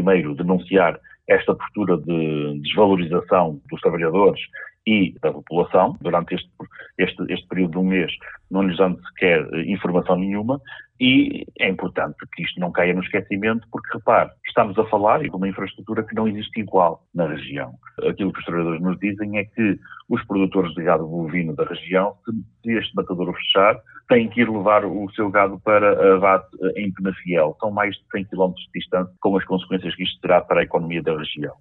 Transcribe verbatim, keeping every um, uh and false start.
primeiro, denunciar esta postura de desvalorização dos trabalhadores e da população. Durante este, este, este período de um mês não lhes dando sequer informação nenhuma, e é importante que isto não caia no esquecimento, porque, repare, estamos a falar de uma infraestrutura que não existe igual na região. Aquilo que os trabalhadores nos dizem é que os produtores de gado bovino da região, se este matadouro fechar, têm que ir levar o seu gado para abate em Penafiel. São mais de cem quilómetros de distância, com as consequências que isto terá para a economia da região.